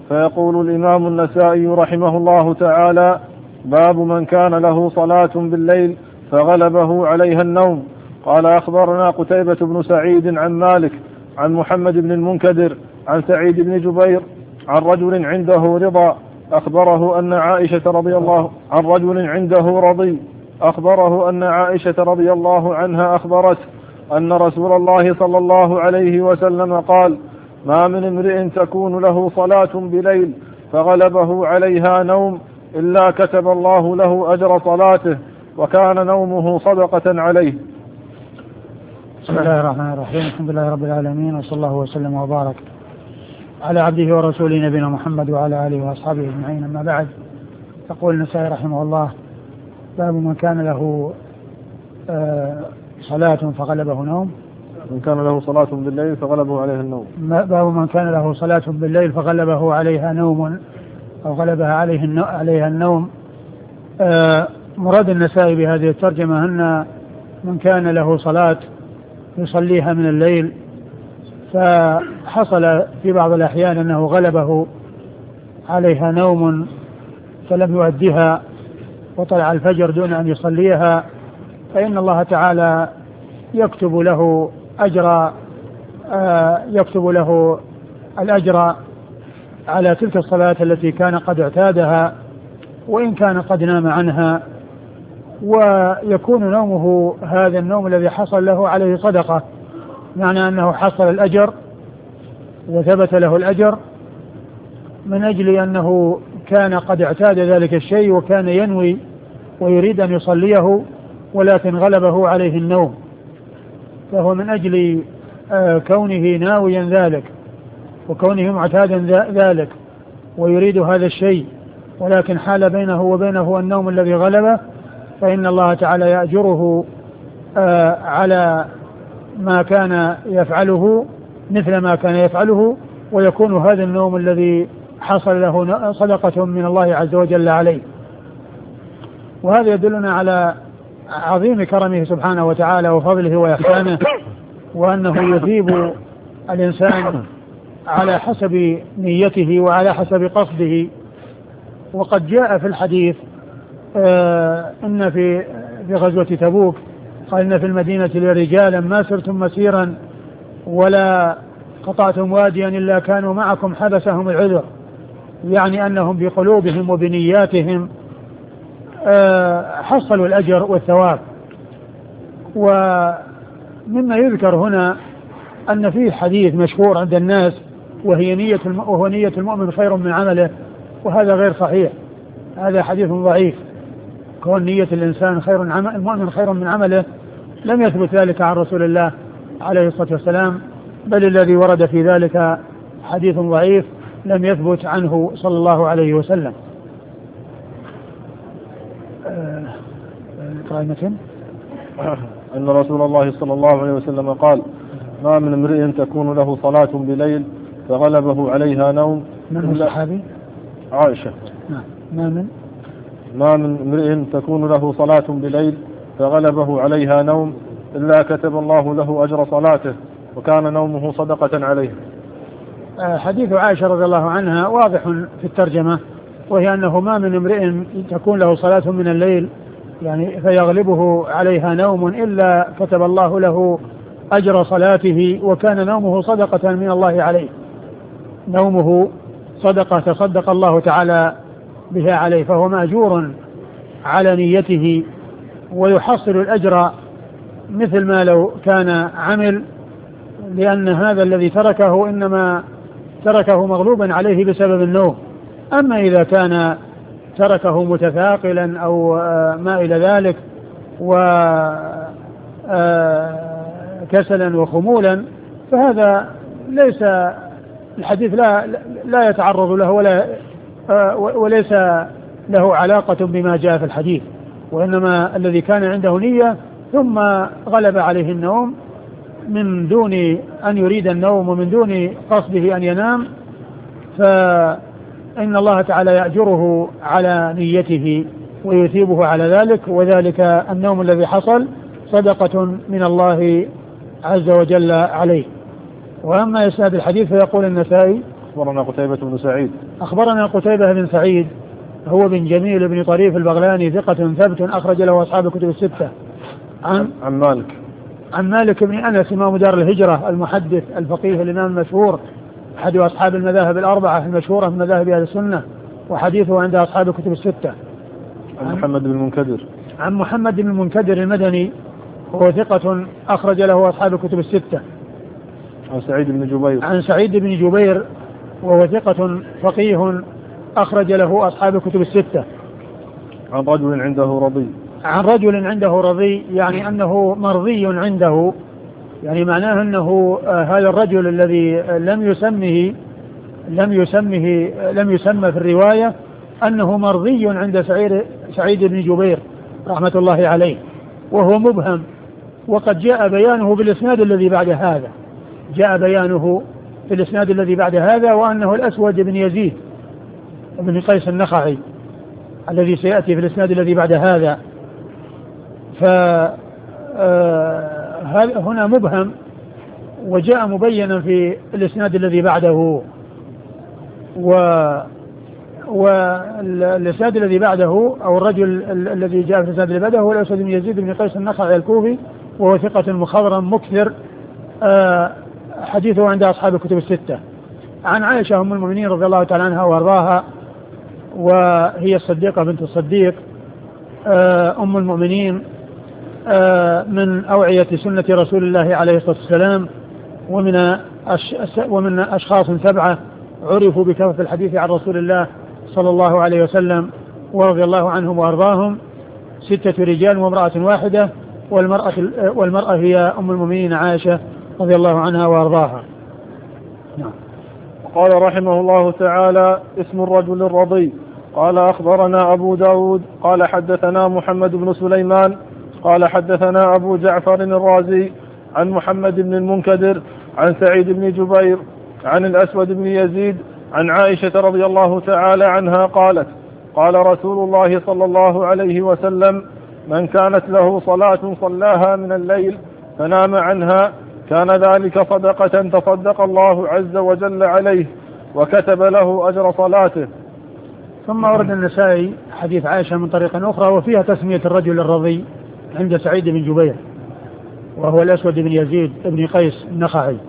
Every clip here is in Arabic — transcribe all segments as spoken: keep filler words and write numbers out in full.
فيقول الإمام النسائي رحمه الله تعالى: باب من كان له صلاة بالليل فغلبه عليها النوم. قال: أخبرنا قتيبة بن سعيد عن مالك عن محمد بن المنكدر عن سعيد بن جبير عن رجل عنده رضا أخبره أن عائشة رضي الله عن رجل عنده رضي أخبره أن عائشة رضي الله عنها أخبرت أن رسول الله صلى الله عليه وسلم قال: ما من امرئ تكون له صلاة بليل فغلبه عليها نوم إلا كتب الله له أجر صلاته وكان نومه صدقة عليه. بسم الله الرحمن الرحيم. الحمد لله رب العالمين، وصلى الله وسلم وبارك على عبده ورسوله نبينا محمد وعلى آله وأصحابه أجمعين. أما بعد، يقول النسائي رحمه الله: باب من كان له صلاة فغلبه نوم. من كان له صلاة بالليل فغلبه عليها النوم. باب من كان له صلاة بالليل فغلبه عليها نوم أو غلبها عليه عليها النوم. مراد النسائي بهذه الترجمة أن من كان له صلاة يصليها من الليل فحصل في بعض الأحيان أنه غلبه عليها نوم فلم يؤدها وطلع الفجر دون أن يصليها، فإن الله تعالى يكتب له أجر يكتب له الأجر على تلك الصلاة التي كان قد اعتادها وإن كان قد نام عنها، ويكون نومه هذا النوم الذي حصل له عليه صدقة، معنى أنه حصل الأجر وثبت له الأجر من أجل أنه كان قد اعتاد ذلك الشيء وكان ينوي ويريد أن يصليه ولكن غلبه عليه النوم، فهو من أجل كونه ناويا ذلك وكونه معتادا ذلك ويريد هذا الشيء ولكن حال بينه وبينه النوم الذي غلبه، فإن الله تعالى يأجره على ما كان يفعله مثل ما كان يفعله، ويكون هذا النوم الذي حصل له صدقة من الله عز وجل عليه. وهذا يدلنا على عظيم كرمه سبحانه وتعالى وفضله وإحسانه، وأنه يثيب الإنسان على حسب نيته وعلى حسب قصده. وقد جاء في الحديث آه إن في في غزوة تبوك قال: إن في المدينة لرجالا ما سرتم مسيرا ولا قطعتم واديا إلا كانوا معكم حبسهم العذر، يعني أنهم بقلوبهم وبنياتهم آه حصلوا الأجر والثواب. ومما يذكر هنا أن فيه حديث مشهور عند الناس وهي نية وهو نية المؤمن خير من عمله، وهذا غير صحيح، هذا حديث ضعيف. كون نية الإنسان خير عمل المؤمن خير من عمله لم يثبت ذلك عن رسول الله عليه الصلاة والسلام، بل الذي ورد في ذلك حديث ضعيف لم يثبت عنه صلى الله عليه وسلم. قائمة أن رسول الله صلى الله عليه وسلم قال: ما من امرئ تكون له صلاة بليل فغلبه عليها نوم. من الصحابي؟ عائشة. نعم. ما من ما من امرئ تكون له صلاة بليل فغلبه عليها نوم إلا كتب الله له أجر صلاته وكان نومه صدقة عليه. حديث عائشة رضي الله عنها واضح في الترجمة، وهي أنه ما من امرئ تكون له صلاة من الليل يعني فيغلبه عليها نوم إلا كتب الله له أجر صلاته وكان نومه صدقة من الله عليه. نومه صدقة تصدق الله تعالى بها عليه، فهو مأجور على نيته ويحصل الأجر مثل ما لو كان عمل، لأن هذا الذي تركه إنما تركه مغلوبا عليه بسبب النوم. أما إذا كان تركه متثاقلا أو ما إلى ذلك وكسلا وخمولا فهذا ليس الحديث لا لا يتعرض له ولا وليس له علاقة بما جاء في الحديث، وإنما الذي كان عنده نية ثم غلب عليه النوم من دون أن يريد النوم ومن دون قصده أن ينام، فإن الله تعالى يأجره على نيته ويثيبه على ذلك، وذلك النوم الذي حصل صدقة من الله عز وجل عليه. وأما إسناد الحديث فيقول النسائي: أخبرنا قتيبة بن سعيد. أخبرنا قتيبة بن سعيد هو بن جميل بن طريف البغلاني ثقة ثبت أخرج له أصحاب الكتب الستة. عن عن مالك عن مالك بن أنس إمام دار الهجرة المحدث الفقيه الإمام المشهور أحد أصحاب المذاهب الأربعة المشهورة من مذاهب أهل السنة وحديثه عند أصحاب الكتب الستة. عن محمد بن المنكدر عن محمد بن المنكدر المدني هو ثقة أخرج له أصحاب الكتب الستة. عن سعيد بن جبير عن سعيد بن جبير وهو ثقة فقيه أخرج له أصحاب الكتب الستة. عن رجل عنده رضي عن رجل عنده رضي يعني أنه مرضي عنده، يعني معناه أنه آه هذا الرجل الذي لم يسمه لم يسمه لم يسمى في الرواية أنه مرضي عند سعيد سعيد بن جبير رحمة الله عليه، وهو مبهم، وقد جاء بيانه بالإسناد الذي بعد هذا جاء بيانه في الإسناد الذي بعد هذا وأنه الأسود بن يزيد بن قيس النخعي الذي سيأتي في الإسناد الذي بعد هذا. فهنا مبهم وجاء مبينا في الإسناد الذي بعده، والإسناد الذي بعده أو الرجل الذي جاء في الإسناد الذي بعده هو الأسود بن يزيد بن قيس النخعي الكوفي وهو ثقة مخضرم مكثر حديثه عند أصحاب الكتب الستة. عن عائشة أم المؤمنين رضي الله تعالى عنها وأرضاها، وهي الصديقة بنت الصديق أم المؤمنين من أوعية سنة رسول الله عليه الصلاة والسلام، ومن ومن أشخاص سبعة عرفوا بكثرة الحديث عن رسول الله صلى الله عليه وسلم ورضي الله عنهم وأرضاهم، ستة رجال وامرأة واحدة، والمرأة, والمرأة هي أم المؤمنين عائشة رضي الله عنها وأرضاها. نعم. قال رحمه الله تعالى: اسم الرجل الرضي. قال أخبرنا أبو داود قال حدثنا محمد بن سليمان قال حدثنا أبو جعفر الرازي عن محمد بن المنكدر عن سعيد بن جبير عن الأسود بن يزيد عن عائشة رضي الله تعالى عنها قالت: قال رسول الله صلى الله عليه وسلم: من كانت له صلاة صلاها من الليل فنام عنها كان ذلك صدقة تصدق الله عز وجل عليه وكتب له أجر صلاته. ثم ورد النسائي حديث عائشة من طريق أخرى وفيها تسمية الرجل الرضي عند سعيد بن جبير وهو الأسود بن يزيد بن قيس النخعي.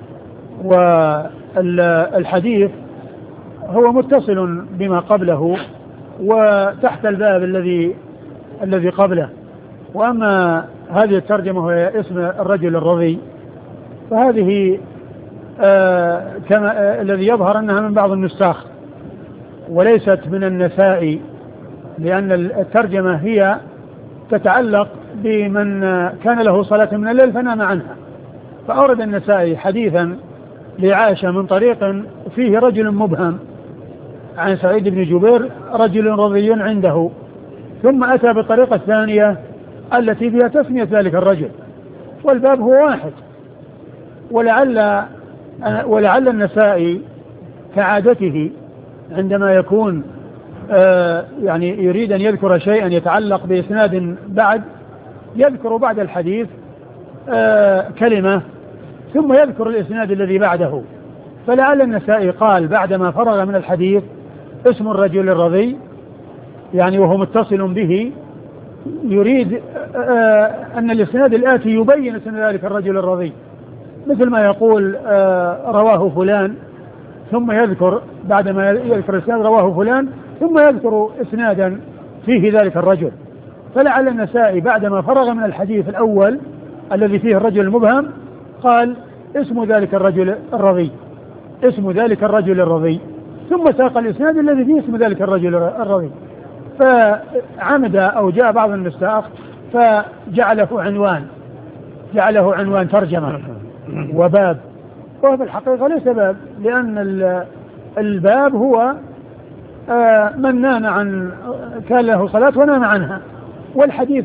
والحديث هو متصل بما قبله وتحت الباب الذي الذي قبله. وأما هذه الترجمة وهي اسم الرجل الرضي فهذه آه كما آه الذي يظهر أنها من بعض النساخ وليست من النسائي، لأن الترجمة هي تتعلق بمن كان له صلاة من الليل فنام عنها. فأورد النسائي حديثا لعائشة من طريق فيه رجل مبهم عن سعيد بن جبير رجل رضي عنده، ثم أتى بالطريقة الثانية التي فيها تسمية ذلك الرجل، والباب هو واحد. ولعل ولعل النسائي كعادته عندما يكون آه يعني يريد أن يذكر شيئا يتعلق بإسناد بعد يذكر بعد الحديث آه كلمة ثم يذكر الإسناد الذي بعده. فلعل النسائي قال بعدما فرغ من الحديث اسم الرجل الرضي يعني وهو متصل به يريد آه أن الإسناد الآتي يبين اسم ذلك الرجل الرضي، مثل ما يقول آه رواه فلان ثم يذكر بعدما يذكر الإسناد رواه فلان ثم يذكر إسنادا فيه ذلك الرجل. فلعل النسائي بعدما فرغ من الحديث الأول الذي فيه الرجل المبهم قال اسم ذلك الرجل الرضي اسم ذلك الرجل الرضي ثم ساق الإسناد الذي فيه اسم ذلك الرجل الرضي. فعمد أو جاء بعض النساخ فجعله عنوان جعله عنوان ترجمة وباب، وهو في الحقيقة ليس باب، لأن الباب هو من نام عن كان له صلاة ونام عنها، والحديث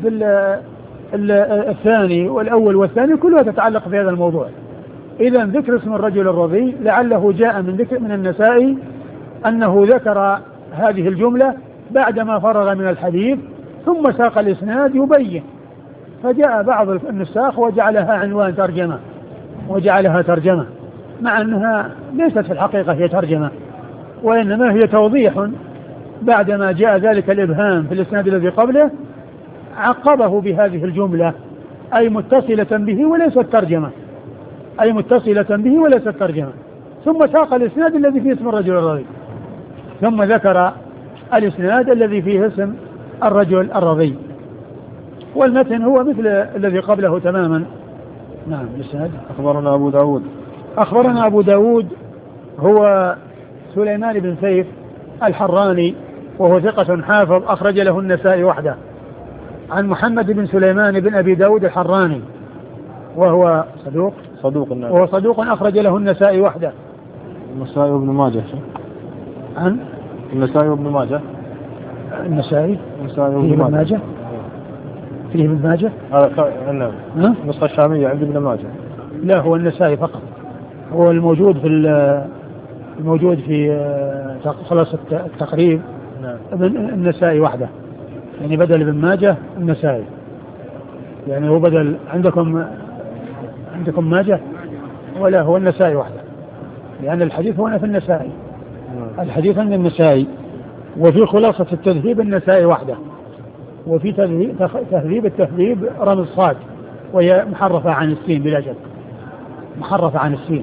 الثاني والأول والثاني كلها تتعلق في هذا الموضوع. إذن ذكر اسم الرجل الرضي لعله جاء من ذكر من النسائي أنه ذكر هذه الجملة بعدما فرغ من الحديث ثم ساق الإسناد يبين، فجاء بعض النساخ وجعلها عنوان ترجمة وجعلها ترجمة مع أنها ليست في الحقيقة هي ترجمة، وإنما هي توضيح بعدما جاء ذلك الإبهام في الإسناد الذي قبله عقبه بهذه الجملة أي متصلة به وليست ترجمة، أي متصلة به وليست ترجمة، ثم ساق الإسناد الذي فيه اسم الرجل الرضي، ثم ذكر الإسناد الذي فيه اسم الرجل الرضي، والمتن هو مثل الذي قبله تماما. نعم. الإسناد أخبرنا أبو داود أخبرنا أبو داود هو سليمان بن سيف الحراني وهو ثقة حافظ أخرج له النسائي وحده، عن محمد بن سليمان بن أبي داود الحراني وهو صدوق صدوق النبي. وهو صدوق أخرج له النسائي وحده. النسائي وابن ماجه. عن النسائي وابن ماجه. النسائي النسائي وابن ماجه. ماجه فيه ابن ماجه. هذا نعم. النسخة الشامية عند ابن ماجه. لا هو النسائي فقط، هو الموجود في الموجود في خلاصة التقريب. نعم. النسائي وحده، يعني بدل ابن ماجه النسائي، يعني هو بدل عندكم عندكم ماجه ولا هو النسائي وحده، لأن الحديث هنا في النسائي. الحديث عند النسائي، وفي خلاصة التذهيب النسائي وحده، وفي تهذيب التهذيب رمز صاد وهي محرفة عن السين بلا شك، محرفة عن السين.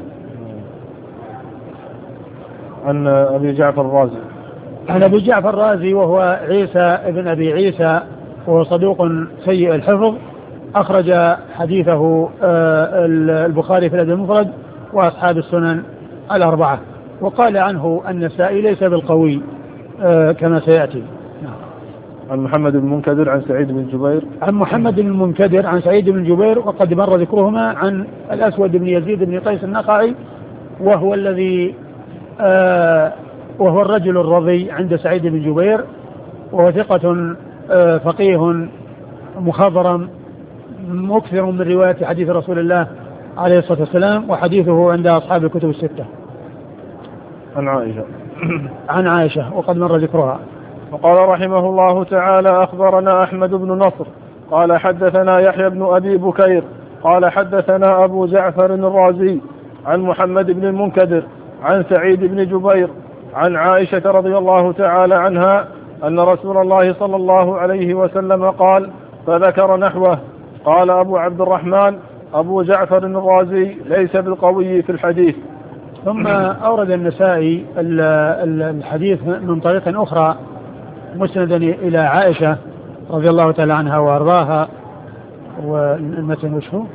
عن أبي جعفر الرازي. عن أبي جعفر الرازي وهو عيسى ابن أبي عيسى وهو صدوق سيء الحفظ أخرج حديثه البخاري في الأدب المفرد وأصحاب السنن الأربعة، وقال عنه النسائي ليس بالقوي كما سيأتي. عن محمد بن المنكدر عن سعيد بن جبير. عن محمد بن المنكدر عن سعيد بن جبير وقد مر ذكرهما. عن الأسود بن يزيد بن قيس النخعي وهو الذي آه وهو الرجل الرضي عند سعيد بن جبير، وهو ثقة آه فقيه مخضرم مكثر من رواية حديث رسول الله عليه الصلاة والسلام، وحديثه عند أصحاب الكتب الستة. عن عائشة. عن عائشة وقد مر ذكرها. وقال رحمه الله تعالى أخبرنا أحمد بن نصر قال حدثنا يحيى بن أبي بكير قال حدثنا أبو جعفر الرازي عن محمد بن المنكدر عن سعيد بن جبير عن عائشة رضي الله تعالى عنها أن رسول الله صلى الله عليه وسلم قال فذكر نحوه. قال أبو عبد الرحمن أبو جعفر الرازي ليس بالقوي في الحديث. ثم أورد النسائي الحديث من طريق أخرى مسندا إلى عائشة رضي الله تعالى عنها وأرضاها. والمتن وش هو؟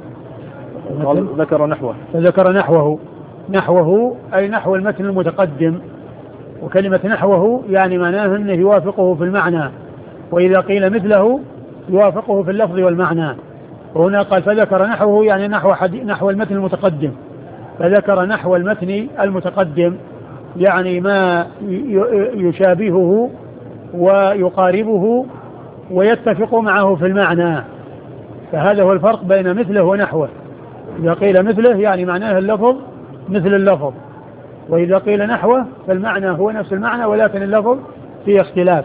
ذكر نحوه. فذكر نحوه. نحوه أي نحو المتن المتقدم، وكلمة نحوه يعني معناه أنه يوافقه في المعنى، وإذا قيل مثله يوافقه في اللفظ والمعنى. وهنا قال فذكر نحوه يعني نحو, نحو المتن المتقدم، فذكر نحو المتن المتقدم يعني ما يشابهه ويقاربه ويتفق معه في المعنى. فهذا هو الفرق بين مثله ونحوه. إذا قيل مثله يعني معناه اللفظ مثل اللفظ، وإذا قيل نحوه فالمعنى هو نفس المعنى ولكن اللفظ فيه اختلاف.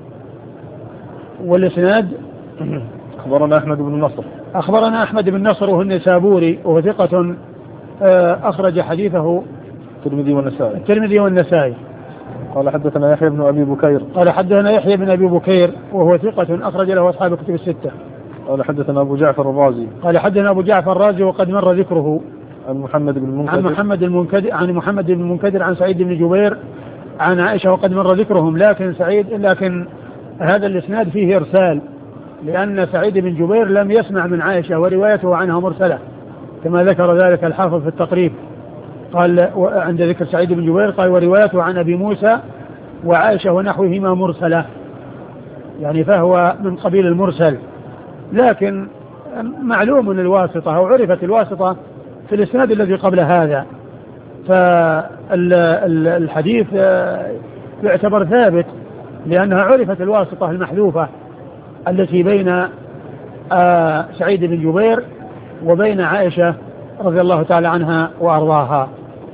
والإسناد أخبرنا أحمد بن نصر. أخبرنا أحمد بن نصر وهو النسابوري وهو ثقة أخرج حديثه الترمذي والنسائي. الترمذي والنسائي. قال حدثنا يحيى بن أبي بكير. قال حدثنا يحيى بن أبي بكير وهو ثقة أخرج له أصحاب الكتب الستة. قال حدثنا أبو جعفر الرازي. قال حدثنا أبو جعفر الرازي وقد مر ذكره. عن محمد بن المنكدر. عن محمد المنكدر عن محمد بن المنكدر عن سعيد بن جبير عن عائشة وقد مر ذكرهم. لكن سعيد لكن هذا الإسناد فيه إرسال، لأن سعيد بن جبير لم يسمع من عائشة وروايته عنها مرسلة كما ذكر ذلك الحافظ في التقريب. قال عند ذكر سعيد بن جبير قال وروايته عن أبي موسى وعائشة ونحوهما مرسلة، يعني فهو من قبيل المرسل. لكن معلوم الواسطة أو عرفت الواسطة في الإسناد الذي قبل هذا، فالحديث يعتبر ثابت لأنها عرفت الواسطة المحذوفة التي بين سعيد بن جبير وبين عائشة رضي الله تعالى عنها وأرضاها.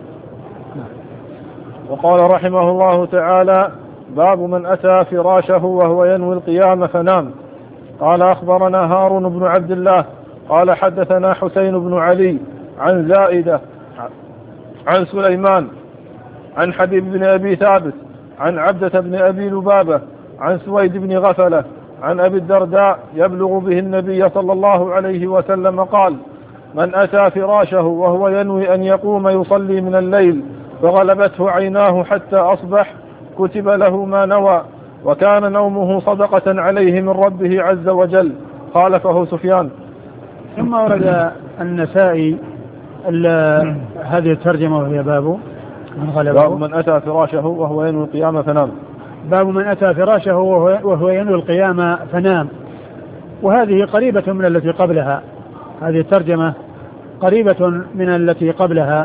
وقال رحمه الله تعالى باب من أتى فراشه وهو ينوي القيام فنام. قال أخبرنا هارون بن عبد الله قال حدثنا حسين بن علي عن زائدة عن سليمان عن حبيب بن أبي ثابت عن عبدة بن أبي لبابة عن سويد بن غفلة عن أبي الدرداء يبلغ به النبي صلى الله عليه وسلم قال: من أتى فراشه وهو ينوي أن يقوم يصلي من الليل فغلبته عيناه حتى أصبح كتب له ما نوى وكان نومه صدقة عليه من ربه عز وجل. خالفه سفيان. ثم ورد النسائي هذه الترجمة وهي باب من غلبه باب من أتى فراشه وهو ينوي القيام فنام. باب من أتى فراشه وهو ينوي القيام فنام. وهذه قريبة من التي قبلها. هذه الترجمة قريبة من التي قبلها.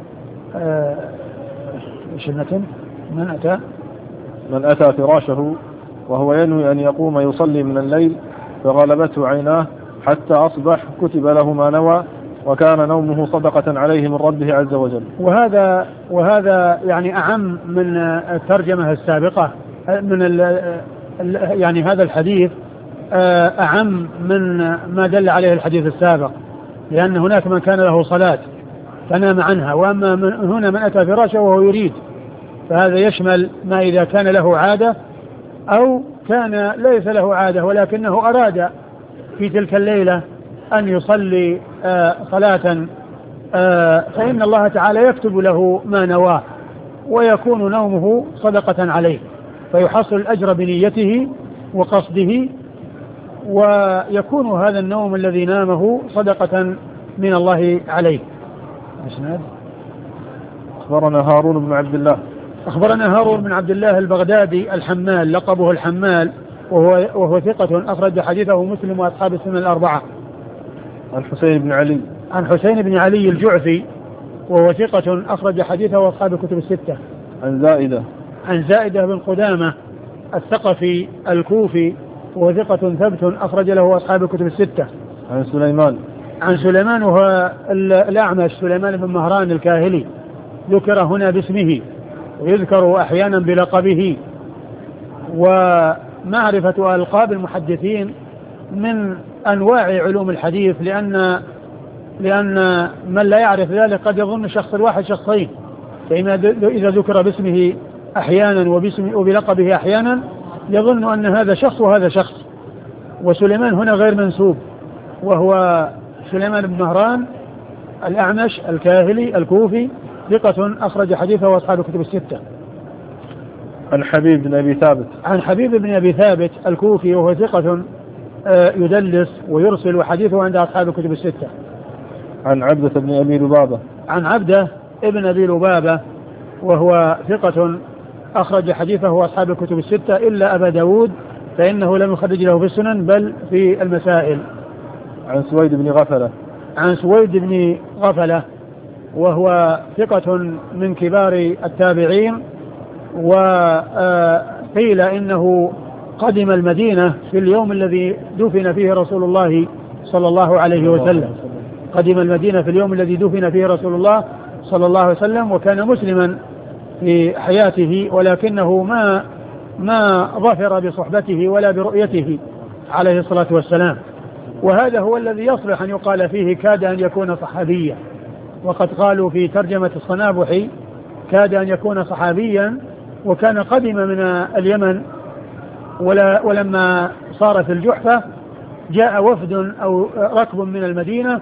ايش المتن؟ من أتى من أتى فراشه وهو ينوي أن يقوم يصلي من الليل فغلبته عيناه حتى أصبح كتب له ما نوى وكان نومه صدقة عليه من ربه عز وجل. وهذا وهذا يعني أعم من الترجمة السابقة. من ال ال يعني هذا الحديث أعم من ما دل عليه الحديث السابق، لأن هناك من كان له صلاة فنام عنها، وأما من هنا من أتى فراشه وهو يريد، فهذا يشمل ما إذا كان له عادة أو كان ليس له عادة ولكنه أراد في تلك الليلة أن يصلي آه صلاة آه فإن الله تعالى يكتب له ما نواه ويكون نومه صدقة عليه، فيحصل الأجر بنيته وقصده، ويكون هذا النوم الذي نامه صدقة من الله عليه. أخبرنا هارون بن عبد الله أخبرنا هارون بن عبد الله البغدادي الحمال، لقبه الحمال، وهو, وهو ثقة أخرج حديثه مسلم وأصحاب السنن الأربعة. عن حسين بن علي عن حسين بن علي الجعفي، وهو ثقة أخرج حديثه وأصحاب الكتب الستة. عن زائدة عن زائدة بن قدامة الثقفي الكوفي، وهو ثقة ثبت أخرج له أصحاب الكتب الستة. عن سليمان عن سليمان وهو الأعمش سليمان بن مهران الكاهلي، ذكر هنا باسمه ويذكر أحيانا بلقبه. ومعرفة ألقاب المحدثين من أنواع علوم الحديث، لأن لأن من لا يعرف ذلك قد يظن الشخص الواحد شخصين، فإذا إذا ذكر باسمه أحيانا وبلقبه أحيانا يظن أن هذا شخص وهذا شخص. وسليمان هنا غير منسوب، وهو سليمان بن مهران الأعمش الكاهلي الكوفي، ثقة أخرج حديثه وأصحاب الكتب الستة. عن حبيب بن أبي ثابت عن حبيب بن أبي ثابت الكوفي، وهو ثقة يدلس ويرسل، وحديثه عند أصحاب الكتب الستة. عن عبدة بن أبي لبابة عن عبدة ابن أبي لبابة، وهو ثقة أخرج حديثه أصحاب الكتب الستة إلا أبا داود فإنه لم يخرج له في السنن بل في المسائل. عن سويد بن غفلة عن سويد بن غفلة، وهو ثقة من كبار التابعين، وقيل إنه قدم المدينة في اليوم الذي دفن فيه رسول الله صلى الله عليه وسلم. قدم المدينة في اليوم الذي دفن فيه رسول الله صلى الله عليه وسلم، وكان مسلما في حياته، ولكنه ما ما ظفر بصحبته ولا برؤيته عليه الصلاة والسلام. وهذا هو الذي يصلح أن يقال فيه كاد أن يكون صحابيا، وقد قالوا في ترجمة الصنابحي كاد أن يكون صحابيا، وكان قدم من اليمن، ولا ولما صار في الجحفة جاء وفد أو ركب من المدينة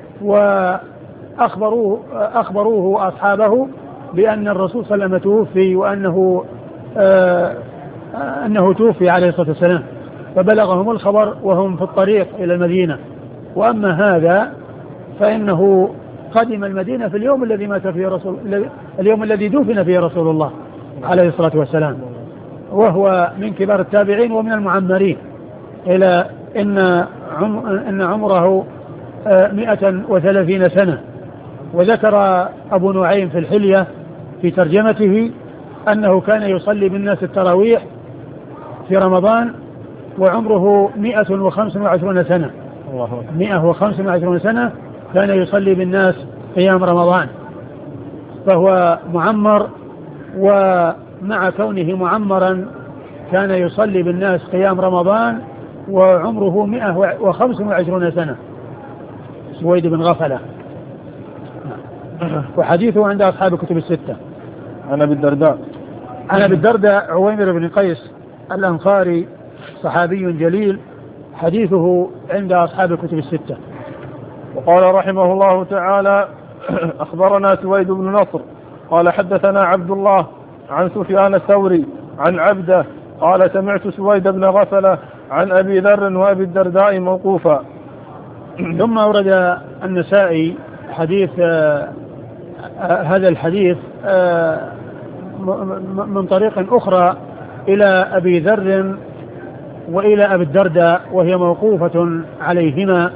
وأخبروه أخبروه أصحابه بأن الرسول صلى الله عليه وسلم توفي، وأنه آه أنه توفي عليه الصلاة والسلام، فبلغهم الخبر وهم في الطريق إلى المدينة. وأما هذا فإنه قدم المدينة في اليوم الذي مات فيه رسول اليوم الذي دفن فيه رسول الله عليه الصلاة والسلام، وهو من كبار التابعين ومن المعمرين، إلى إن إن عمره مئة وثلاثين سنة. وذكر أبو نعيم في الحلية في ترجمته أنه كان يصلي بالناس التراويح في رمضان وعمره مئة وخمس وعشرون سنة مئة وخمس وعشرون سنة كان يصلي بالناس قيام رمضان، فهو معمر، ومع كونه معمرا كان يصلي بالناس قيام رمضان وعمره مئة وخمس وعشرون سنة. سويد بن غفلة. وحديثه عند أصحاب الكتب الستة. عن أبي الدرداء عن أبي الدرداء عويمر بن قيس الأنصاري صحابي جليل، حديثه عند أصحاب الكتب الستة. وقال رحمه الله تعالى أخبرنا سويد بن نصر قال حدثنا عبد الله عن سفيان الثوري عن عبده قال سمعت سويد بن غفلة عن أبي ذر وأبي الدرداء موقوفا. ثم أورد النسائي حديث آه هذا الحديث آه من طريق أخرى إلى أبي ذر وإلى أبي الدرداء وهي موقوفة عليهما،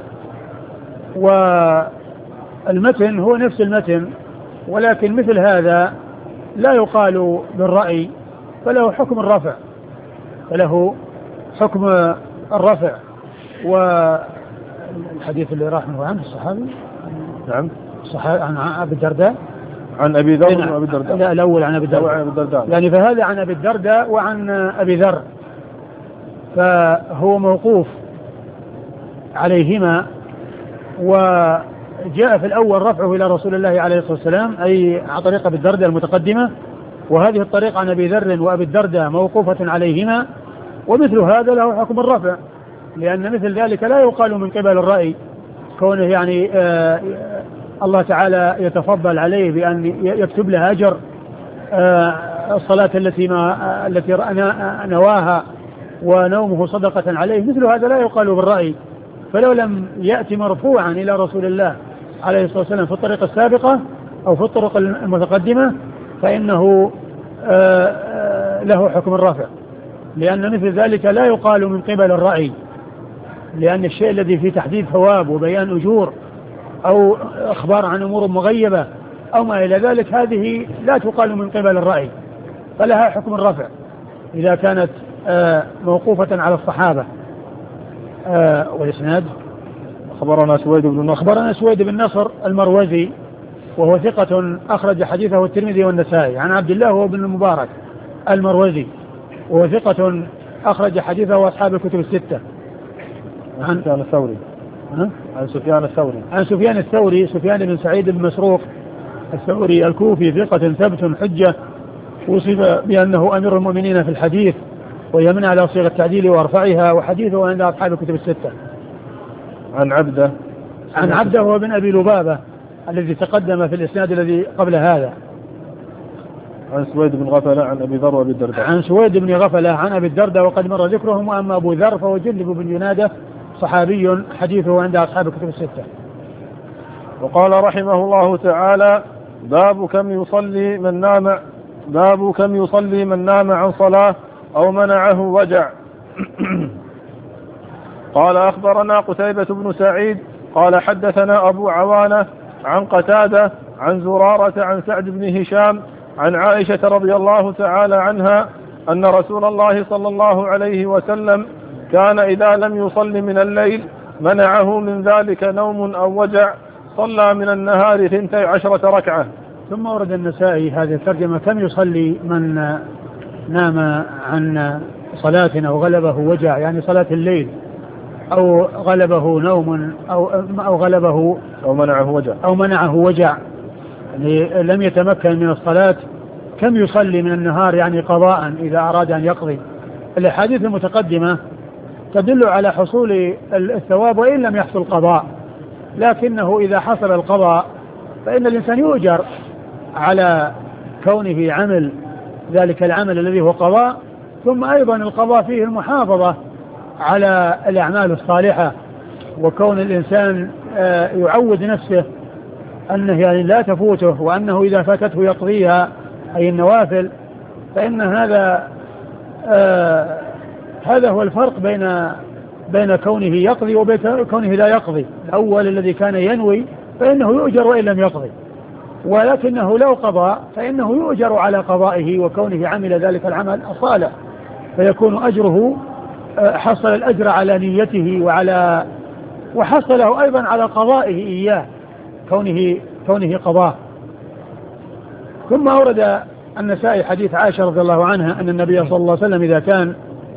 والمتن هو نفس المتن، ولكن مثل هذا لا يقال بالرأي، فله حكم الرفع فله حكم الرفع. والحديث اللي راح منه عنه الصحابي نعم الصحابي عن أبي الدرداء عن أبي ذر وأبي الدرداء، لا الأول عن أبي الدرداء يعني، فهذا عن أبي الدرداء وعن أبي ذر، فهو موقوف عليهما. وجاء في الأول رفعه إلى رسول الله عليه الصلاة والسلام أي عن طريق أبي الدرداء المتقدمة، وهذه الطريقة عن أبي ذر وأبي الدرداء موقوفة عليهما، ومثل هذا له حكم الرفع، لأن مثل ذلك لا يقال من قبل الرأي كونه يعني آه الله تعالى يتفضل عليه بأن يكتب له أجر آه الصلاة التي ما آه التي نواها ونومه صدقة عليه، مثل هذا لا يقال بالرأي. فلو لم يأتي مرفوعا إلى رسول الله عليه الصلاة والسلام في الطريقة السابقة أو في الطرق المتقدمة فإنه آه آه له حكم الرفع، لأن مثل ذلك لا يقال من قبل الرأي، لأن الشيء الذي فيه تحديد ثواب وبيان أجور أو أخبار عن أمور مغيبة أو ما إلى ذلك هذه لا تقال من قبل الرأي، فلها حكم الرفع إذا كانت آه موقوفة على الصحابة. آه والإسناد أخبرنا سويد بن نصر أخبرنا سويد بن نصر المروزي وهو ثقة أخرج حديثه الترمذي والنسائي، عن عبد الله هو بن المبارك المروزي وهو ثقة أخرج حديثه أصحاب الكتب الستة. عن سفيان الثوري عن سفيان الثوري عن سفيان الثوري سفيان بن سعيد بن مسروق الثوري الكوفي ثقة ثبت حجة، وصف بأنه أمير المؤمنين في الحديث ويمنع على صيغة التعديل وارفعها، وحديثه عند أصحاب الكتب الستة. عن عبده عن عبده هو بن أبي لبابة الذي تقدم في الإسناد الذي قبل هذا. عن سويد بن غفلة عن أبي ذر وأبي الدرداء عن سويد بن غفلة عن أبي الدرداء وقد مر ذكرهم. وأما أبو ذر فهو جندب بن جنادة صحابي حديثه عند أصحاب الكتب الستة. وقال رحمه الله تعالى باب كم يصلي من نام باب كم يصلي من نام عن صلاة أو منعه وجع. قال أخبرنا قتيبة بن سعيد قال حدثنا أبو عوانة عن قتادة عن زرارة عن سعد بن هشام عن عائشة رضي الله تعالى عنها أن رسول الله صلى الله عليه وسلم كان إذا لم يصل من الليل منعه من ذلك نوم أو وجع صلى من النهار ثنتي عشرة ركعة. ثم ورد النسائي هذه الترجمة كم يصلي من نام عن صلاة أو غلبه وجع، يعني صلاة الليل أو غلبه نوم أو, أو غلبه أو منعه وجع أو منعه وجع يعني لم يتمكن من الصلاة، كم يصلي من النهار يعني قضاء إذا أراد أن يقضي. الأحاديث المتقدمة تدل على حصول الثواب وإن لم يحصل قضاء، لكنه إذا حصل القضاء فإن الإنسان يؤجر على كونه عمل ذلك العمل الذي هو قضاء، ثم أيضا القضاء فيه المحافظة على الأعمال الصالحة، وكون الإنسان يعود نفسه أنه يعني لا تفوته وأنه إذا فاتته يقضيها أي النوافل، فإن هذا آه هذا هو الفرق بين بين كونه يقضي وبين كونه لا يقضي. الأول الذي كان ينوي فإنه يؤجر وإن لم يقضي، ولكنه لو قضى فإنه يؤجر على قضائه وكونه عمل ذلك العمل الصالح، فيكون أجره حصل الأجر على نيته وعلى وحصله أيضا على قضائه إياه كونه كونه قضاه. ثم أورد النسائي حديث عائشة رضي الله عنها أن النبي صلى الله عليه وسلم إذا كان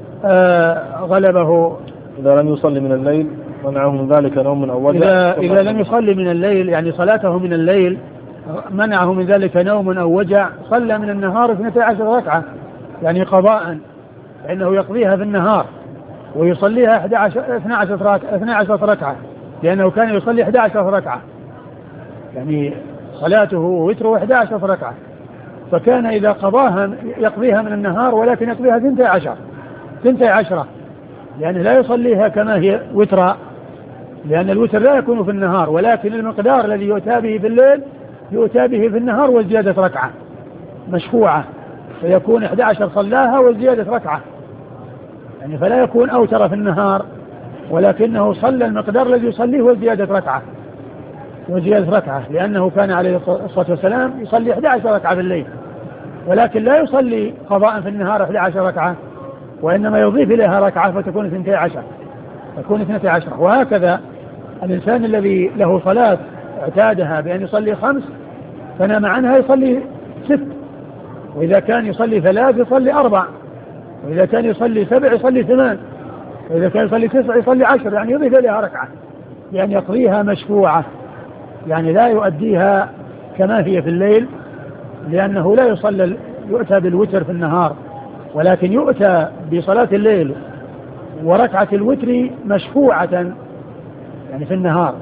غلبه إذا لم يصلي من الليل منعه من ذلك نوم أو وجع. إذا, إذا لم يصلي من الليل يعني صلاته من الليل منعه من ذلك نوم أو وجع صلى من النهار اثنتي عشر ركعة يعني قضاء، فإنه يقضيها في النهار ويصليها اثنتي عشرة ركعة لأنه كان يصلي احدى عشرة ركعة، يعني صلاته ووتره احدى عشرة ركعة، فكان إذا قضاها يقضيها من النهار ولكن يقضيها ثنتي عشر ثنتي عشرة يعني لا يصليها كما هي وترا، لأن الوتر لا يكون في النهار، ولكن المقدار الذي يؤتى به في الليل يؤتى به في النهار وزيادة ركعة مشفوعة، فيكون احدى عشر صلاها وزيادة ركعة، يعني فلا يكون أوتر في النهار ولكنه صلى المقدار الذي يصليه وزيادة ركعة وزيادة ركعة، لأنه كان عليه الصلاة والسلام يصلي احدى عشر ركعة في الليل، ولكن لا يصلي قضاء في النهار احدى عشر ركعة، وإنما يضيف إليها ركعة فتكون اثنتي عشر تكون اثنتي عشر. وهكذا الإنسان الذي له صلاة اعتادها بأن يصلي خمس فنام عنها يصلي ست، وإذا كان يصلي ثلاث يصلي أربع، وإذا كان يصلي سبع يصلي ثمان، وإذا كان يصلي تسع يصلي عشر، يعني يضيف إليها ركعة، يعني يقضيها مشفوعة، يعني لا يؤديها كما هي في الليل، لأنه لا يصلى يؤتى بالوتر في النهار، ولكن يؤتى بصلاة الليل وركعة الوتر مشفوعة يعني في النهار.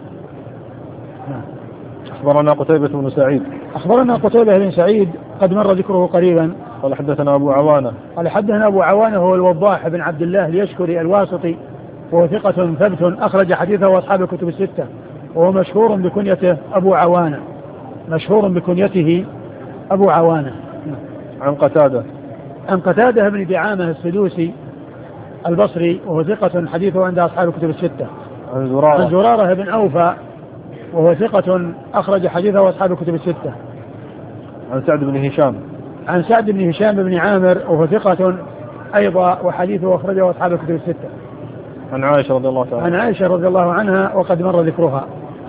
أخبرنا قتيبة بن سعيد أخبرنا قتيبة بن سعيد قد مر ذكره قريبا. قال حدثنا أبو عوانة قال حدثنا أبو عوانة هو الوضاح بن عبد الله اليشكري الواسطي، وهو ثقة ثبت أخرج حديثه أصحاب الكتب الستة، وهو مشهور بكنيته أبو عوانة مشهور بكنيته أبو عوانة. عن قتادة عن قتادة بن دعامة السدوسي البصري، وهو ثقة حديثه عند أصحاب الكتب الستة. عن زرارة عن زرارة بن أوفى وهو ثقة أخرج حديثه أصحاب الكتب الستة. عن سعد بن هشام عن سعد بن هشام بن عامر وهو ثقة أيضا وحديثه أخرجه أصحاب الكتب الستة. عن عائشة رضي الله تعالى عن عائشة رضي الله عنها وقد مر ذكرها.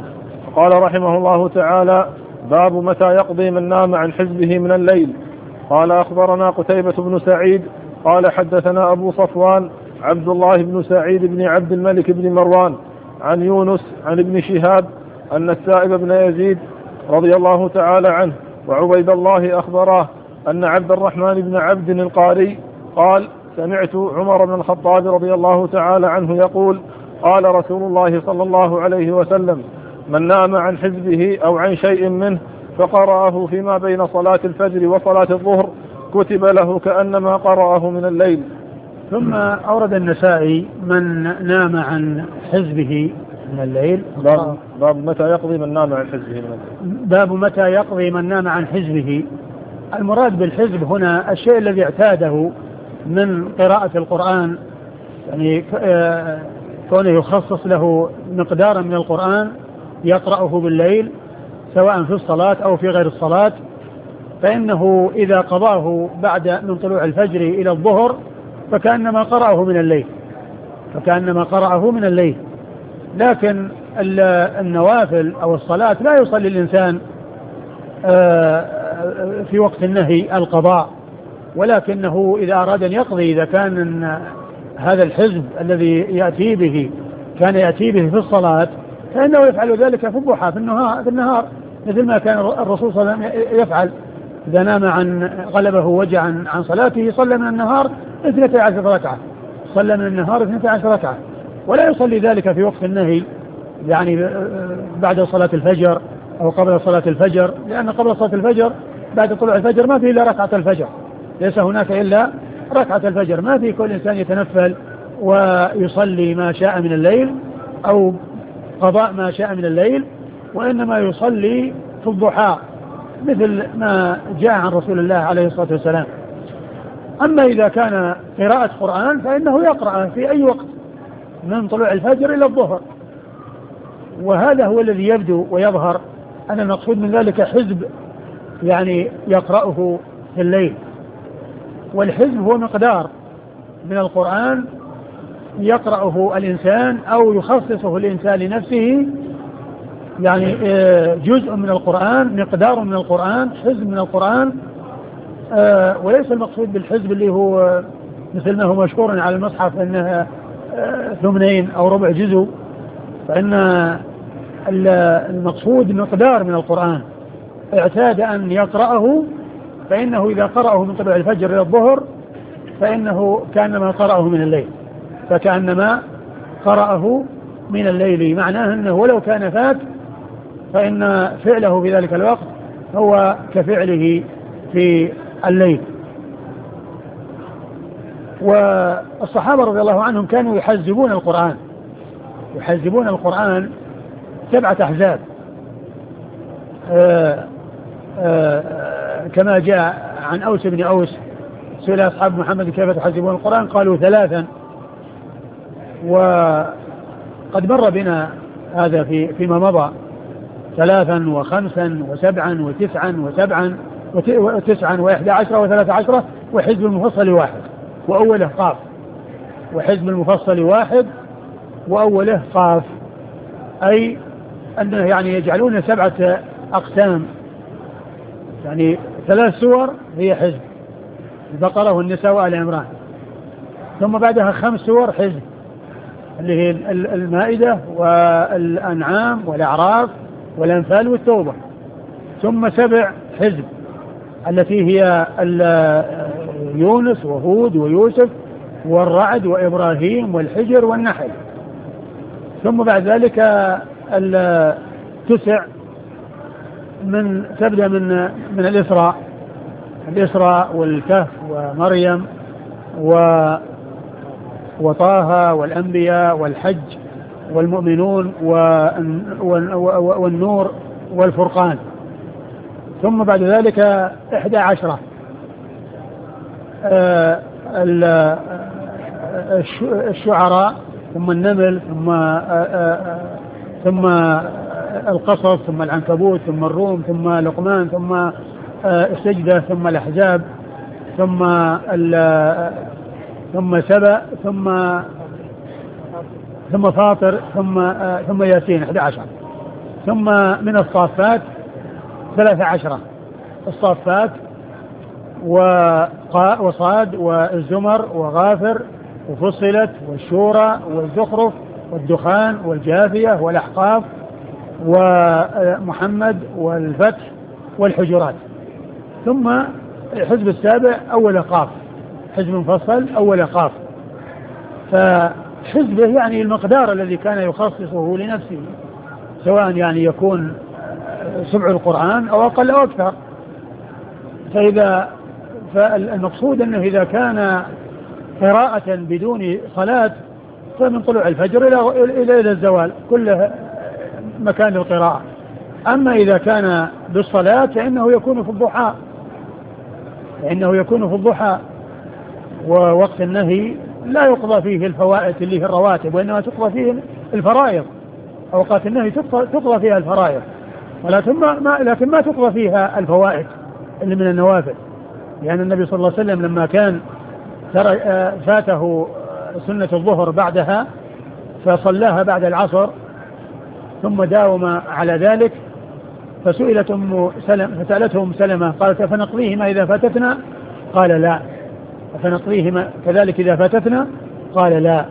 قال رحمه الله تعالى: باب متى يقضي من نام عن حزبه من الليل. قال أخبرنا قتيبة بن سعيد قال حدثنا أبو صفوان عبد الله بن سعيد بن عبد الملك بن مروان عن يونس عن ابن شهاب أن السائب بن يزيد رضي الله تعالى عنه وعبيد الله أخبراه أن عبد الرحمن بن عبد القاري قال: سمعت عمر بن الخطاب رضي الله تعالى عنه يقول: قال رسول الله صلى الله عليه وسلم: من نام عن حزبه أو عن شيء منه فقرأه فيما بين صلاة الفجر وصلاة الظهر كتب له كأنما قرأه من الليل. ثم أورد النسائي من نام عن حزبه من الليل. باب, باب متى يقضي من نام عن حزبه من الليل. باب متى يقضي من نام عن حزبه. المراد بالحزب هنا الشيء الذي اعتاده من قراءة القرآن، يعني كونه يخصص له مقدارا من القرآن يقرأه بالليل سواء في الصلاة أو في غير الصلاة، فإنه إذا قضاه بعد من طلوع الفجر إلى الظهر فكأنما قرأه من الليل فكأنما قرأه من الليل. لكن النوافل أو الصلاة لا يصلي الإنسان في وقت النهي القضاء، ولكنه إذا أراد أن يقضي، إذا كان هذا الحزب الذي يأتي به كان يأتي به في الصلاة فإنه يفعل ذلك في الضحى في النهار, في النهار مثل ما كان الرسول صلى الله عليه وسلم يفعل إذا نام عن غلبه وجعا عن صلاته صلى من النهار اثنتي عشر ركعة صلى من النهار اثنتي عشر ركعة، ولا يصلي ذلك في وقت النهي يعني بعد صلاة الفجر أو قبل صلاة الفجر، لأن قبل صلاة الفجر بعد طلوع الفجر ما فيه إلا ركعة الفجر، ليس هناك إلا ركعة الفجر، ما فيه كل إنسان يتنفل ويصلي ما شاء من الليل أو قضاء ما شاء من الليل، وإنما يصلي في الضحى مثل ما جاء عن رسول الله عليه الصلاة والسلام. أما إذا كان قراءة قرآن فإنه يقرأ في أي وقت من طلوع الفجر إلى الظهر، وهذا هو الذي يبدو ويظهر أن المقصود من ذلك حزب يعني يقرأه في الليل، والحزب هو مقدار من القرآن يقرأه الإنسان أو يخصصه الإنسان لنفسه، يعني جزء من القرآن، مقدار من القرآن، حزب من القرآن، وليس المقصود بالحزب اللي هو مثل ما هو مشهور على المصحف أنها ثمنين أو ربع جزء، فإن المقصود مقدار من القرآن اعتاد أن يقرأه فإنه إذا قرأه من طلوع الفجر إلى الظهر فإنه كأنما قرأه من الليل، فكأنما قرأه من الليل، معناه أنه ولو كان فات فإن فعله في ذلك الوقت هو كفعله في الليل. والصحابة رضي الله عنهم كانوا يحزبون القرآن يحزبون القرآن سبعة أحزاب، آآ آآ كما جاء عن أوس بن أوس سئل أصحاب محمد كيف تحزبون القرآن؟ قالوا ثلاثا. وقد مر بنا هذا في فيما مضى، ثلاثا وخمسا وسبعا وتسعا وسبعا وتسعا وإحدى عشرة وثلاث عشرة، وحزب المفصل واحد وأوله قاف، وحزب المفصل واحد وأوله قاف، أي أنه يعني يجعلون سبعة أقسام، يعني ثلاث سور هي حزب، البقرة والنساء وآل عمران، ثم بعدها خمس سور حزب اللي هي المائدة والأنعام والأعراف والأنفال والتوبة، ثم سبع حزب التي هي يونس وهود ويوسف والرعد وإبراهيم والحجر والنحل، ثم بعد ذلك التسع من تبدأ من من الإسراء الإسراء والكهف ومريم و وطه والأنبياء والحج والمؤمنون والنور والفرقان، ثم بعد ذلك إحدى عشرة الشعراء، ثم النمل، ثم ثم القصص، ثم العنكبوت، ثم الروم، ثم لقمان، ثم السجدة، ثم الأحزاب، ثم ثم سبأ، ثم ثم فاطر، ثم ثم ياسين إحدى عشر، ثم من الصافات ثلاث عشرة، الصافات وصاد والزمر وغافر وفصلت والشورى والزخرف والدخان والجاثية والأحقاف ومحمد والفتح والحجرات، ثم الحزب السابع أول قاف، حزب مفصل أول قاف، فحزبه يعني المقدار الذي كان يخصصه لنفسه، سواء يعني يكون سبع القرآن أو أقل أو أكثر. فإذا فالمقصود أنه إذا كان قراءة بدون صلاة فمن طلوع الفجر إلى إلى إلى الزوال كله مكان القراءة، أما إذا كان بالصلاة فإنه يكون في الضحى فإنه يكون في الضحى ووقت النهي لا يقضى فيه الفوائد اللي هي الرواتب، وإنما تقضى فيه الفرائض، أوقات النهي تقضى فيها الفرائض، ولكن ما لكن ما تقضى فيها الفوائد اللي من النوافل، لأن يعني النبي صلى الله عليه وسلم لما كان فاته سنة الظهر بعدها فصلاها بعد العصر ثم داوم على ذلك، فسئلت أم سلمة فسألته أم سلمة قالت فنقضيهما إذا فاتتنا؟ قال لا. فنقضيهما كذلك إذا فاتتنا؟ قال لا.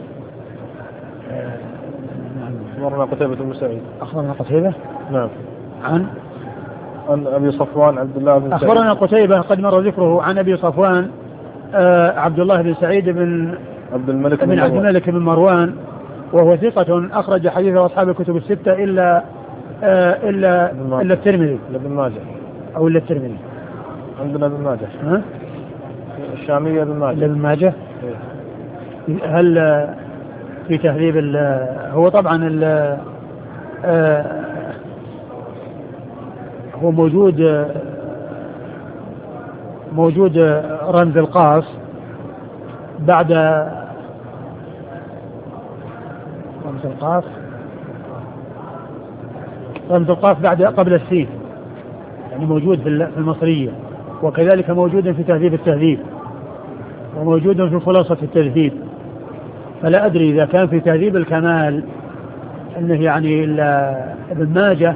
أخبرنا قتيبة بن سعيد. أخبرنا قتيبة؟ نعم. عن عن أبي صفوان عبد الله بن سعيد. أخبرنا قتيبة قد مر ذكره عن أبي صفوان آه عبد الله بن سعيد بن عبد الملك بن عبد الملك بن مروان، وهو ثقة أخرج حديثه أصحاب الكتب الستة إلا آه إلا إلا الترمذي. ابن ماجه. أو إلا الترمذي. عندنا ابن ماجه. ها؟ الشامية ابن ماجه. ابن ماجه. إيه. هل في تهذيب هو طبعا آه هو موجود موجود رمز القاف بعد رمز القاف رمز القاف بعد قبل السين، يعني موجود في المصرية، وكذلك موجود في تهذيب التهذيب، وموجود في خلاصة التذهيب، فلا أدري إذا كان في تهذيب الكمال أنه يعني ابن ماجه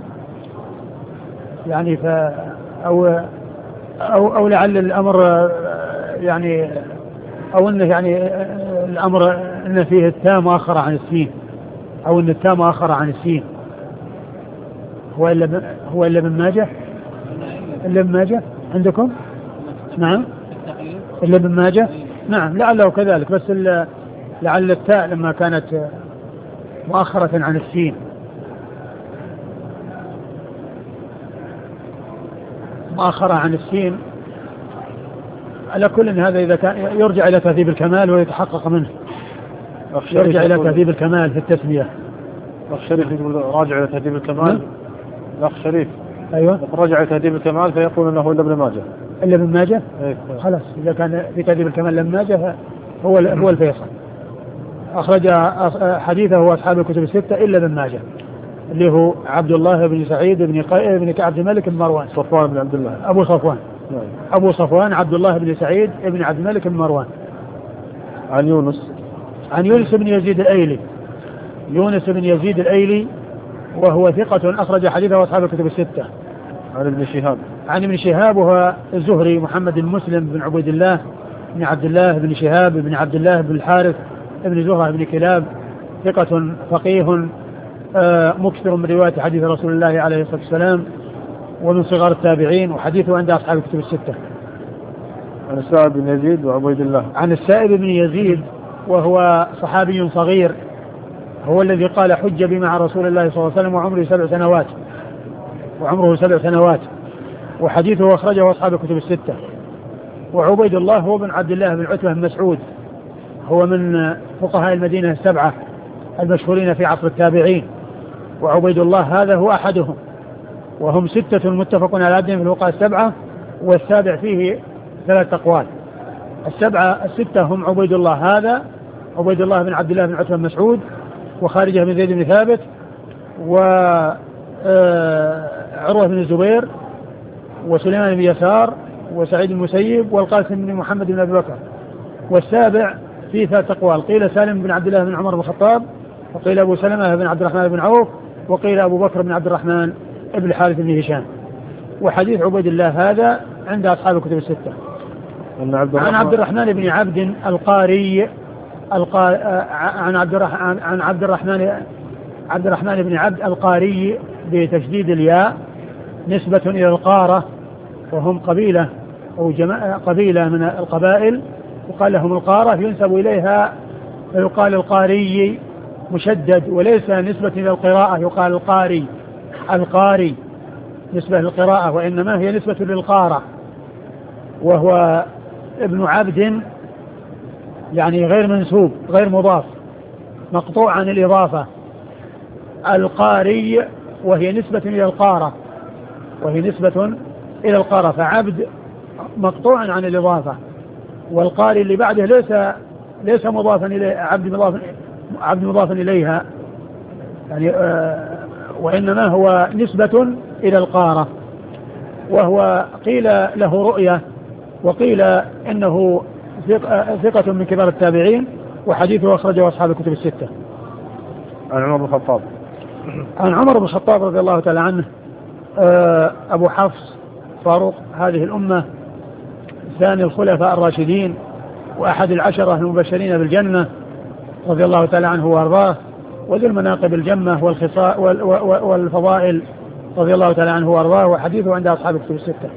يعني ف أو أو أو لعل الأمر يعني أو أنه يعني الأمر أن فيه التاء مؤخرة عن السين، أو أن التاء مؤخرة عن السين، هو إلا ب... هو إلا ابن ماجه إلا ابن ماجه عندكم؟ نعم إلا ابن ماجه نعم لعله كذلك، بس لعل التاء لما كانت مؤخرة عن السين. مؤخرة عن السين. على كل هذا إذا كان يرجع إلى تهذيب الكمال ويتحقق منه، يرجع إلى تهذيب الكمال في التسمية. الأخ شريف يقول راجع إلى تهذيب الكمال. الأخ شريف أيوة رجع إلى تهذيب الكمال فيقول أنه إلا ابن ماجه. إلا ابن ماجه أيه. خلاص إذا كان في تهذيب الكمال ابن ماجه هو هو الفيصل. أخرج حديثه وأصحاب الكتب الستة إلا ابن ماجه اللي هو عبد الله بن سعيد بن قي... بن عبد الملك بن مروان. صفوان بن عبد الله. أبو صفوان. نعم. أبو صفوان عبد الله بن سعيد بن عبد الملك بن مروان. عن يونس. عن يونس بن يزيد الأيلي. يونس بن يزيد الأيلي وهو ثقة أخرج حديثه وأصحاب الكتب الستة. عن ابن شهاب. عن ابن شهاب وهو الزهري محمد بن مسلم بن عبيد الله بن عبد الله بن شهاب بن عبد الله بن الحارث بن زهرة بن كلاب، ثقة فقيه مكثر من رواية حديث رسول الله عليه الصلاة والسلام ومن صغار التابعين، وحديثه عند أصحاب الكتب الستة. عن السائب بن يزيد وعبيد الله. عن السائب بن يزيد وهو صحابي صغير، هو الذي قال حج بي مع رسول الله صلى الله عليه وسلم وعمره سبع سنوات وعمره سبع سنوات وحديثه أخرجه أصحاب الكتب الستة. وعبيد الله هو بن عبد الله بن عتبة بن مسعود، هو من فقهاء المدينة السبعة المشهورين في عصر التابعين، وعبيد الله هذا هو أحدهم، وهم ستة متفق على عددهم في الفقهاء السبعة، والسابع فيه ثلاث أقوال. السبعة الستة هم عبيد الله هذا، عبيد الله بن عبد الله بن عتبة بن مسعود، وخارجة بن زيد بن ثابت، وعروة بن الزبير، وسليمان بن يسار، وسعيد المسيب، والقاسم بن محمد بن أبي بكر. والسابع فيه ثلاث أقوال، قيل سالم بن عبد الله بن عمر بن الخطاب، وقيل أبو سلمة بن عبد الرحمن بن عوف، وقيل أبو بكر بن عبد الرحمن بن الحارث بن هشام. وحديث عبيد الله هذا عند أصحاب الكتب الستة. عن عبد الرحمن بن عبد القاري القا... عن عبد الرحمن عن عبد الرحمن عبد الرحمن بن عبد القاري بتشديد الياء، نسبة إلى القارة، وهم قبيلة أو جماعة قبيلة من القبائل، وقال لهم القارة ينسب إليها فيقال القاري مشدد، وليس نسبة إلى القراءة يقال القاري القاري نسبة للقراءة، وإنما هي نسبة للقارة. وهو ابن عبد يعني غير منسوب غير مضاف مقطوع عن الإضافة، القاري وهي نسبة إلى القارة وهي نسبة إلى القارة، فعبد مقطوع عن الإضافة، والقاري اللي بعده ليس ليس مضافا إليه، عبد مضاف عبد مضافا إليها يعني آه وإنما هو نسبة إلى القارة. وهو قيل له رؤية، وقيل إنه ثقة من كبار التابعين، وحديثه أخرجه أصحاب الكتب الستة. عن عمر بن الخطاب. عن عمر بن الخطاب رضي الله تعالى عنه أبو حفص فاروق هذه الأمة، ثاني الخلفاء الراشدين، وأحد العشرة المبشرين بالجنة رضي الله تعالى عنه وأرضاه، وذو المناقب الجمة والفضائل رضي الله تعالى عنه وأرضاه، وحديثه عند أصحاب الكتب الستة.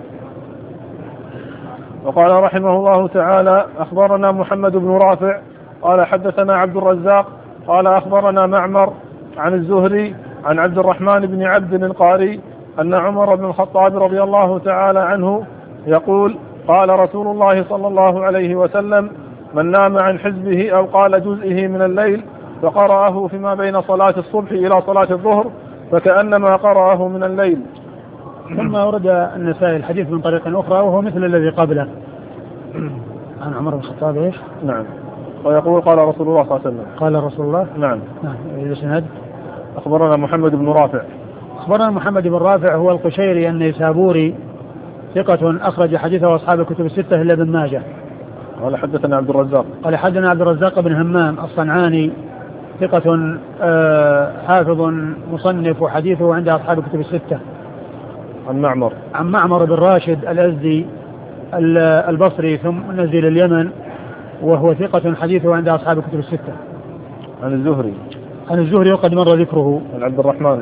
وقال رحمه الله تعالى: أخبرنا محمد بن رافع قال حدثنا عبد الرزاق قال أخبرنا معمر عن الزهري عن عبد الرحمن بن عبد القاري أن عمر بن الخطاب رضي الله تعالى عنه يقول: قال رسول الله صلى الله عليه وسلم: من نام عن حزبه أو قال جزئه من الليل فقرأه فيما بين صلاة الصبح إلى صلاة الظهر فكأنما قرأه من الليل. ثم ورد النسائي الحديث من طريق أخرى وهو مثل الذي قبله عن عمر بن الخطاب. إيش؟ نعم. ويقول: قال رسول الله صلى الله عليه وسلم. قال رسول الله. نعم. نعم. الإسناد. أخبرنا محمد بن رافع. أخبرنا محمد بن رافع هو القشيري النيسابوري، ثقة أخرج حديثه أصحاب الكتب الستة إلا ابن ماجه. قال حدثنا عبد الرزاق. قال حدثنا عبد الرزاق بن همام الصنعاني، ثقة حافظ مصنف، وحديثه عند أصحاب الكتب الستة. عن معمر. عن معمر بن راشد الأزدي البصري ثم نزل اليمن، وهو ثقة حديثه عند أصحاب الكتب الستة. عن الزهري. عن الزهري وقد مر ذكره. عن عبد الرحمن.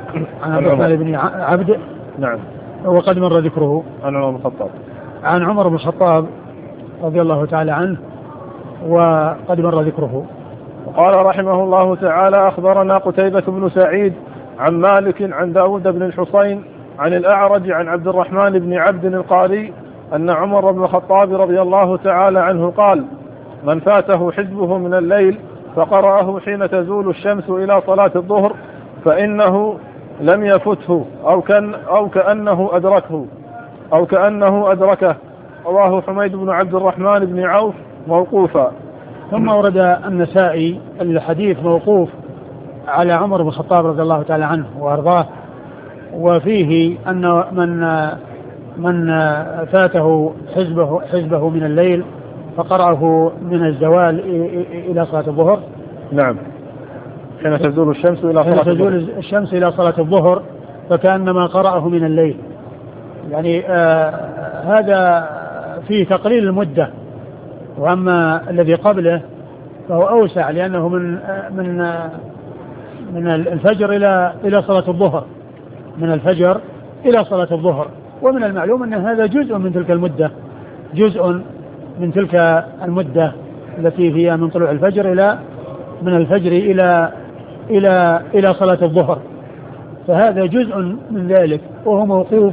عن عبد الرحمن بن عبد. نعم. وقد مر ذكره. عن عمر بن الخطاب. عن عمر بن الخطاب رضي الله تعالى عنه وقد مر ذكره. وقال رحمه الله تعالى: أخبرنا قتيبة بن سعيد عن مالك عن داود بن الحصين عن الأعرج عن عبد الرحمن بن عبد القاري أن عمر بن الخطاب رضي الله تعالى عنه قال: من فاته حزبه من الليل فقرأه حين تزول الشمس إلى صلاة الظهر فإنه لم يفته أو, كان أو كأنه أدركه أو كأنه أدركه. رواه حميد بن عبد الرحمن بن عوف موقوفا. ثم ورد النسائي الحديث موقوف على عمر بن الخطاب رضي الله تعالى عنه وأرضاه، وفيه أن من من فاته حزبه, حزبه من الليل فقرأه من الزوال إلى صلاة الظهر. نعم. حين تزول الشمس إلى صلاة الظهر تزول الشمس إلى صلاة الظهر فكأنما قرأه من الليل. يعني آه هذا فيه تقليل المدة، وأما الذي قبله فهو أوسع لأنه من من من الفجر إلى إلى صلاة الظهر، من الفجر إلى صلاة الظهر. ومن المعلوم أن هذا جزء من تلك المدة، جزء من تلك المدة التي هي من طلوع الفجر إلى من الفجر إلى إلى إلى صلاة الظهر، فهذا جزء من ذلك وهو موقوف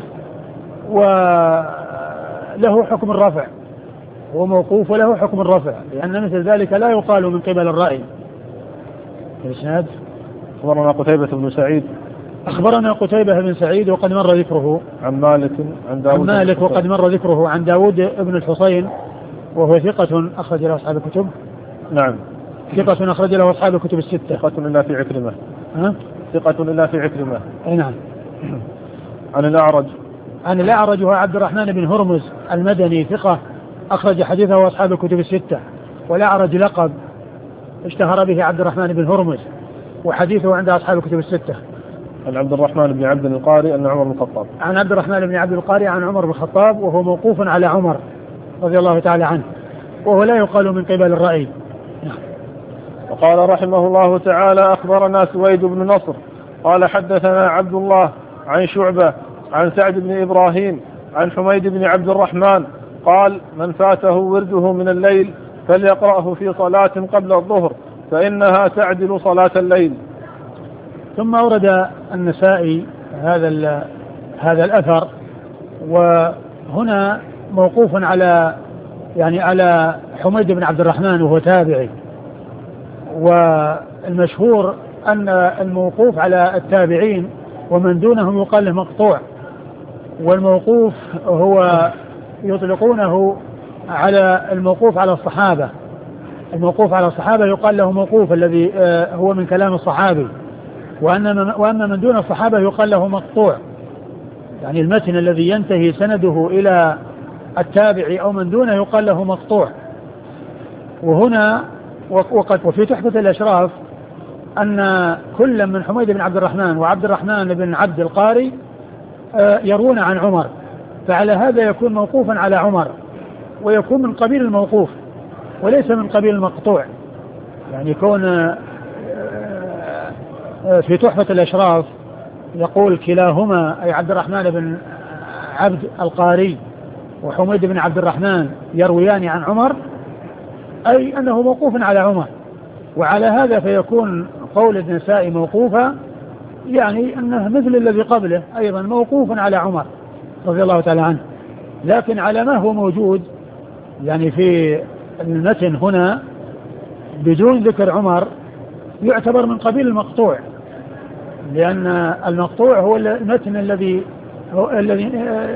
وله حكم الرفع، هو موقوف وله حكم الرفع، لأن مثل ذلك لا يقال من قبل الرأي. الإسناد: أخبرنا قتيبة بن سعيد أخبرنا قتيبة بن سعيد وقد مر ذكره. عن مالك عن داود عن مالك وقد مر ذكره. عن داود بن الحصين وهو ثقة أخرج له أصحاب الكتب. نعم. ثقة أخرج له أصحاب الكتب الستة. ثقة إلا في عكرمة. ها؟ ثقة إلا في عكرمة. أي نعم. عن الأعرج عن الأعرج هو عبد الرحمن بن هرمز المدني ثقة أخرج حديثه أصحاب الكتب الستة. والأعرج لقب اشتهر به عبد الرحمن بن هرمز وحديثه عند أصحاب الكتب الستة. عن عبد الرحمن بن عبد القاري أن عمر بن الخطاب. عن عبد الرحمن بن عبد القاري عن عمر بن الخطاب وهو موقوف على عمر رضي الله تعالى عنه، وهو لا يقال من قبل الرأي. وقال رحمه الله تعالى: أخبرنا سويد بن نصر قال حدثنا عبد الله عن شعبة عن سعد بن إبراهيم عن حميد بن عبد الرحمن قال: من فاته ورده من الليل فليقرأه في صلاة قبل الظهر فإنها تعدل صلاة الليل. ثم أورد النسائي هذا هذا الأثر، وهنا موقوف على يعني على حميد بن عبد الرحمن وهو تابعي، والمشهور أن الموقوف على التابعين ومن دونهم يقال له مقطوع، والموقوف هو يطلقونه على الموقوف على الصحابة. الموقوف على الصحابة يقال له موقوف الذي هو من كلام الصحابي، وأما من دون الصحابة يقال له مقطوع، يعني المتن الذي ينتهي سنده إلى التابعي أو من دونه يقال له مقطوع. وهنا وقد وفي تحفة الأشراف أن كل من حميد بن عبد الرحمن وعبد الرحمن بن عبد القاري يروون عن عمر، فعلى هذا يكون موقوفا على عمر ويكون من قبيل الموقوف وليس من قبيل المقطوع. يعني يكون في تحفة الأشراف يقول كلاهما أي عبد الرحمن بن عبد القاري وحميد بن عبد الرحمن يرويان عن عمر، أي أنه موقوف على عمر. وعلى هذا فيكون قول النسائي موقوفا، يعني أنه مثل الذي قبله أيضا موقوف على عمر رضي الله تعالى عنه، لكن على ما هو موجود يعني في المتن هنا بدون ذكر عمر يعتبر من قبيل المقطوع، لأن المقطوع هو المتن الذي الذي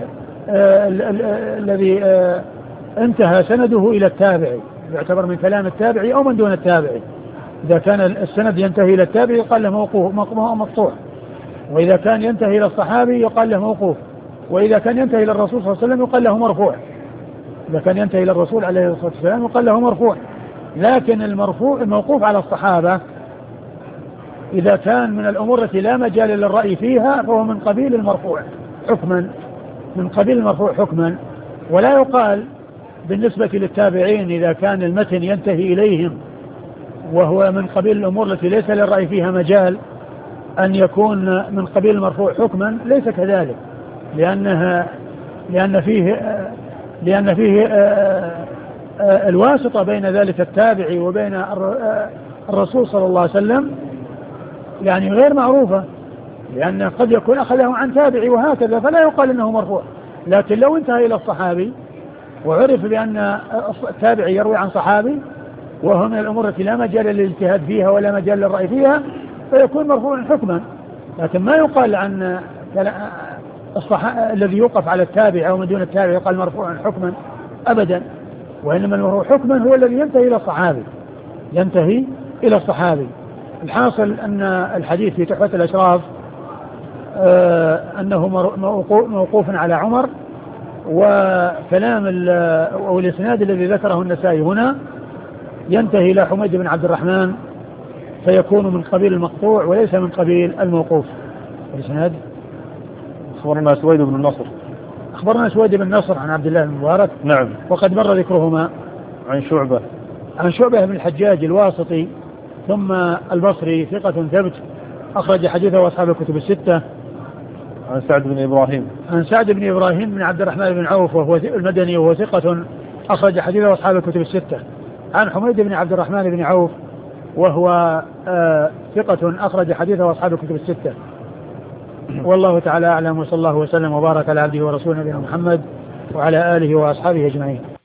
الذي انتهى سنده إلى التابعي، يعتبر من كلام التابعي أو من دون التابعي. إذا كان السند ينتهي إلى التابعي يقال له موقوف مقطوع، وإذا كان ينتهي إلى الصحابي يقال له موقوف، وإذا كان ينتهي إلى الرسول صلى الله عليه وسلم يقال له مرفوع. إذا كان ينتهي إلى الرسول عليه الصلاة والسلام يقال له مرفوع. لكن المرفوع الموقوف على الصحابة إذا كان من الأمور التي لا مجال للرأي فيها فهو من قبيل المرفوع حكما، من قبيل المرفوع حكما. ولا يقال بالنسبة للتابعين إذا كان المتن ينتهي إليهم وهو من قبيل الأمور التي ليس للرأي فيها مجال أن يكون من قبيل المرفوع حكما ليس كذلك، لأنها لأن فيه لأن فيه الواسطة بين ذلك التابعي وبين الرسول صلى الله عليه وسلم يعني غير معروفة، لأن قد يكون أخذه عن تابعي وهكذا فلا يقال أنه مرفوع. لكن لو انتهى إلى الصحابي وعرف بأن التابعي يروي عن صحابي وهو من الأمور التي لا مجال للاجتهاد فيها ولا مجال للرأي فيها فيكون مرفوعا حكما. لكن ما يقال عن الذي يوقف على التابع أو من دون التابع يقال مرفوعا حكما أبدا، وإنما المرفوع حكما هو الذي ينتهي إلى الصحابي ينتهي إلى الصحابي. الحاصل أن الحديث في تحفة الأشراف آه أنه موقوف على عمر، وكلام أو الإسناد الذي ذكره النسائي هنا ينتهي إلى حميد بن عبد الرحمن فيكون من قبيل المقطوع وليس من قبيل الموقوف. الإسناد أخبرنا سويد بن النصر أخبرنا سويد بن النصر عن عبد الله بن المبارك نعم، وقد مر ذكرهما. عن شعبة عن شعبة بن الحجاج الواسطي ثم البصري ثقة ثبت أخرج حديثه أصحاب الكتب الستة. عن سعد بن إبراهيم عن سعد بن إبراهيم بن عبد الرحمن بن عوف وهو المدني وهو ثقة أخرج حديثه أصحاب الكتب الستة. عن حميد بن عبد الرحمن بن عوف وهو آه ثقة أخرج حديثه أصحاب الكتب الستة. والله تعالى أعلم، وصلى الله وسلم وبارك على عبده ورسوله نبينا محمد وعلى آله وأصحابه أجمعين.